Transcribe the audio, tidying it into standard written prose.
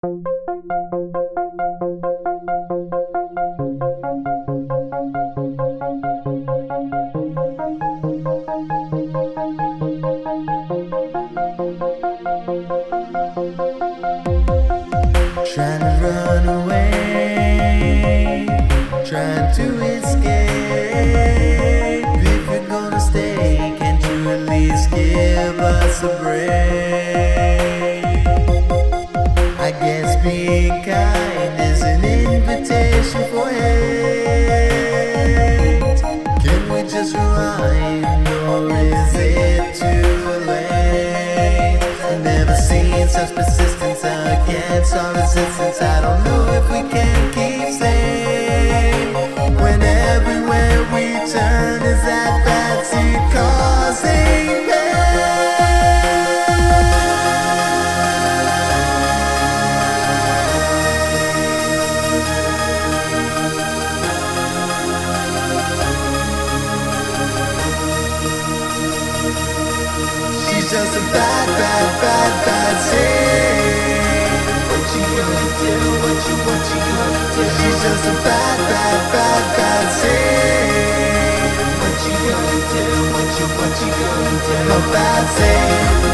Trying to run away, trying to escape. If you're gonna stay, can't you at least give us a break? I guess being kind is an invitation for hate. Can we just rewind, or is it too late? I've never seen such persistence against our resistance. I don't know if we can keep safe when everywhere we turn is that bad seed causing pain. She's just a bad, bad, bad, bad seed. What you gonna do? What you gonna do? She's just a bad, bad, bad, bad seed. What you gonna do? What you gonna do? A bad seed.